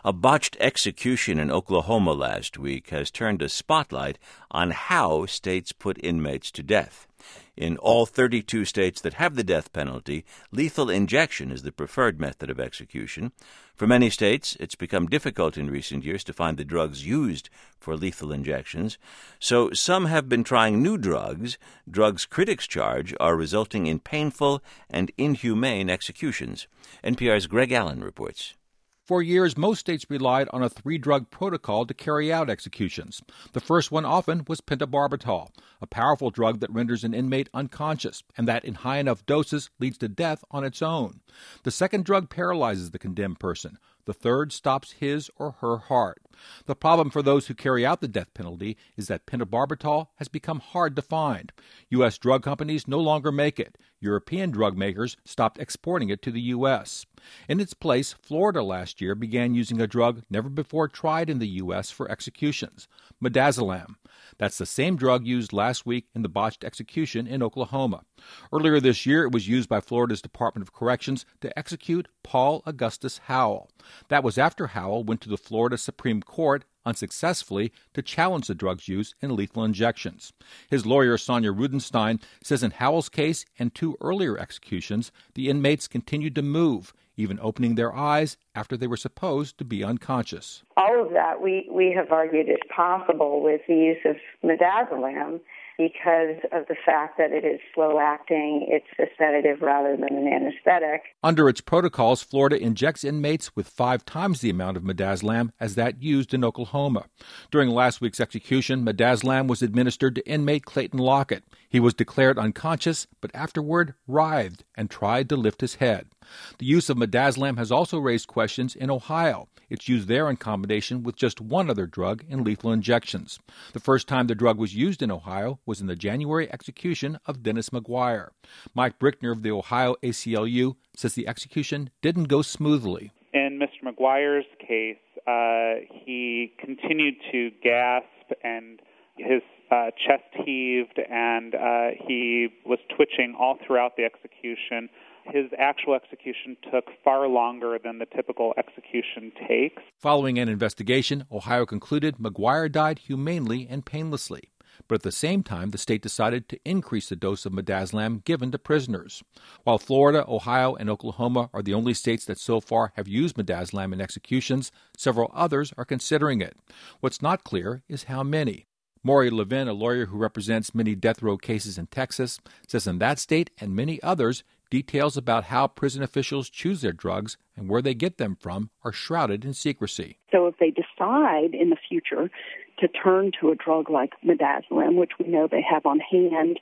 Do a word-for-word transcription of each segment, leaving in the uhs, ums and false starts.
A botched execution in Oklahoma last week has turned a spotlight on how states put inmates to death. In all thirty-two states that have the death penalty, lethal injection is the preferred method of execution. For many states, it's become difficult in recent years to find the drugs used for lethal injections. So some have been trying new drugs. Drugs critics charge are resulting in painful and inhumane executions. N P R's Greg Allen reports. For years, most states relied on a three-drug protocol to carry out executions. The first one often was pentobarbital, a powerful drug that renders an inmate unconscious, and that in high enough doses leads to death on its own. The second drug paralyzes the condemned person. The third stops his or her heart. The problem for those who carry out the death penalty is that pentobarbital has become hard to find. U S drug companies no longer make it. European drug makers stopped exporting it to the U S. In its place, Florida last year began using a drug never before tried in the U S for executions, midazolam. That's the same drug used last week in the botched execution in Oklahoma. Earlier this year, it was used by Florida's Department of Corrections to execute Paul Augustus Howell. That was after Howell went to the Florida Supreme Court unsuccessfully to challenge the drug's use in lethal injections. His lawyer, Sonia Rudenstein, says in Howell's case and two earlier executions, the inmates continued to move, even opening their eyes after they were supposed to be unconscious. All of that we, we have argued is possible with the use of midazolam because of the fact that it is slow-acting, it's a sedative rather than an anesthetic. Under its protocols, Florida injects inmates with five times the amount of midazolam as that used in Oklahoma. During last week's execution, midazolam was administered to inmate Clayton Lockett. He was declared unconscious, but afterward writhed and tried to lift his head. The use of midazolam has also raised questions in Ohio. It's used there in combination with just one other drug in lethal injections. The first time the drug was used in Ohio was in the January execution of Dennis McGuire. Mike Brickner of the Ohio A C L U says the execution didn't go smoothly. In Mister McGuire's case, uh, he continued to gasp and his uh, chest heaved and uh, he was twitching all throughout the execution. His actual execution took far longer than the typical execution takes. Following an investigation, Ohio concluded McGuire died humanely and painlessly. But at the same time, the state decided to increase the dose of midazolam given to prisoners. While Florida, Ohio, and Oklahoma are the only states that so far have used midazolam in executions, several others are considering it. What's not clear is how many. Maury Levin, a lawyer who represents many death row cases in Texas, says in that state and many others, details about how prison officials choose their drugs and where they get them from are shrouded in secrecy. So if they decide in the future to turn to a drug like midazolam, which we know they have on hand,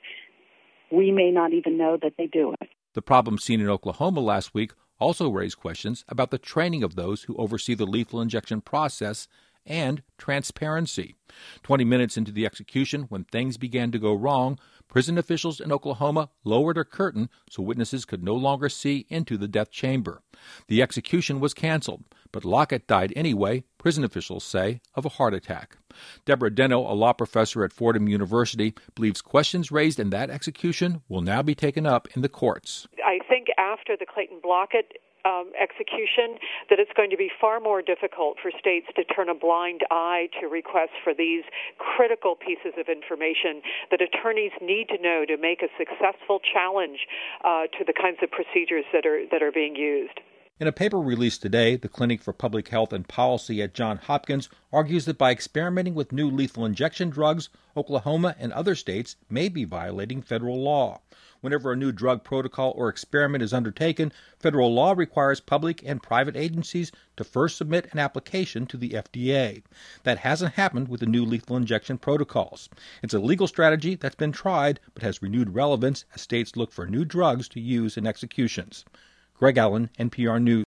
we may not even know that they do it. The problem seen in Oklahoma last week also raised questions about the training of those who oversee the lethal injection process and transparency. Twenty minutes into the execution, when things began to go wrong, prison officials in Oklahoma lowered a curtain so witnesses could no longer see into the death chamber. The execution was canceled, but Lockett died anyway, prison officials say, of a heart attack. Deborah Deno, a law professor at Fordham University, believes questions raised in that execution will now be taken up in the courts. I think after the Clayton Lockett Um, execution, that it's going to be far more difficult for states to turn a blind eye to requests for these critical pieces of information that attorneys need to know to make a successful challenge uh, to the kinds of procedures that are that are being used. In a paper released today, the Clinic for Public Health and Policy at Johns Hopkins argues that by experimenting with new lethal injection drugs, Oklahoma and other states may be violating federal law. Whenever a new drug protocol or experiment is undertaken, federal law requires public and private agencies to first submit an application to the F D A. That hasn't happened with the new lethal injection protocols. It's a legal strategy that's been tried but has renewed relevance as states look for new drugs to use in executions. Greg Allen, N P R News.